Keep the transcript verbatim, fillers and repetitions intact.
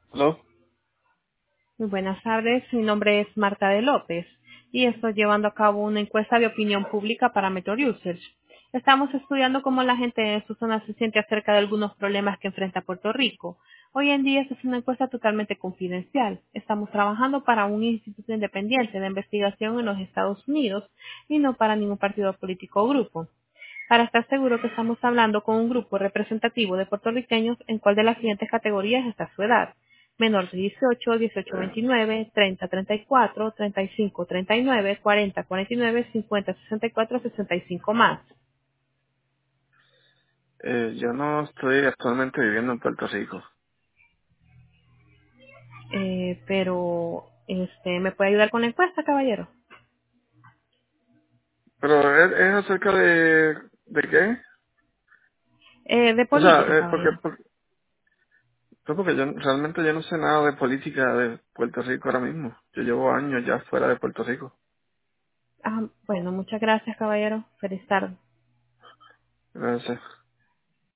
¿Aló? Muy buenas tardes, mi nombre es Marta de López y estoy llevando a cabo una encuesta de opinión pública para Metro Research. Estamos estudiando cómo la gente en su zona se siente acerca de algunos problemas que enfrenta Puerto Rico. Hoy en día esta es una encuesta totalmente confidencial. Estamos trabajando para un instituto independiente de investigación en los Estados Unidos y no para ningún partido político o grupo. Para estar seguro que estamos hablando con un grupo representativo de puertorriqueños en cuál de las siguientes categorías está su edad: menor de dieciocho, dieciocho a veintinueve, treinta a treinta y cuatro, treinta y cinco a treinta y nueve, cuarenta a cuarenta y nueve, cincuenta a sesenta y cuatro, sesenta y cinco más. Eh, yo no estoy actualmente viviendo en Puerto Rico. Eh, pero, este, ¿me puede ayudar con la encuesta, caballero? Pero es, es acerca de... ¿De qué? Eh, de O sea, política, eh, porque, caballero. por- pues porque yo realmente yo no sé nada de política de Puerto Rico ahora mismo. Yo llevo años ya fuera de Puerto Rico. Ah, bueno, muchas gracias, caballero. Feliz tarde. Gracias.